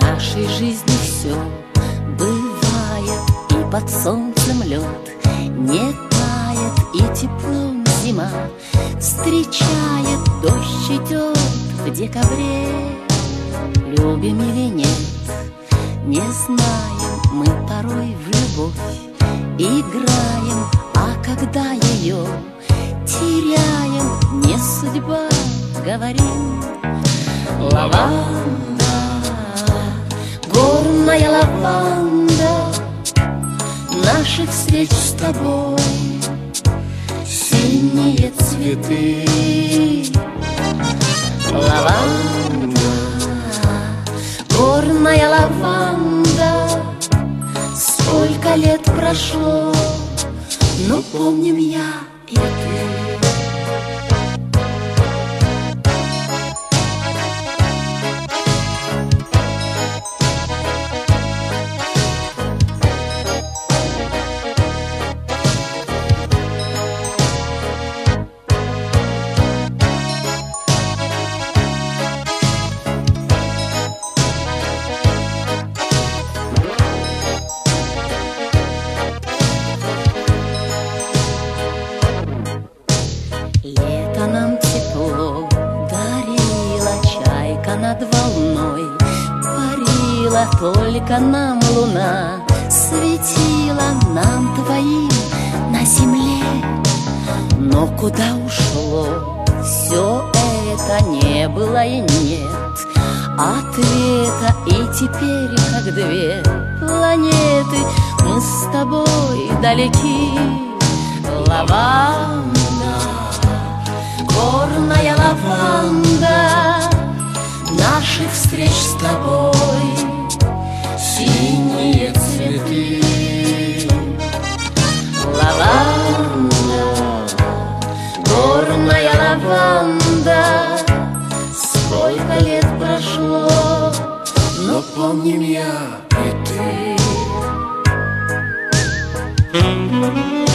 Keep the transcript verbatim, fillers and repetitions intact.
нашей жизни все бывает, и под солнцем лед не тает, и теплом зима встречает, дождь идет в декабре. Любим или нет, не знаем, мы порой в любовь играем, а когда ее теряем, не судьба, говорим. Лаванда, горная лаванда, наших встреч с тобой синие цветы. Лаванда, горная лаванда, сколько лет прошло, но помним я и ты. Лето нам тепло дарила, чайка над волной парила, только нам луна светила, нам двоим на земле. Но куда ушло все это, не было и нет ответа, и теперь, как две планеты, мы с тобой далеки. Лаванда, горная лаванда, наших встреч с тобой синие цветы. Лаванда, горная лаванда, сколько лет прошло, но помним я и ты.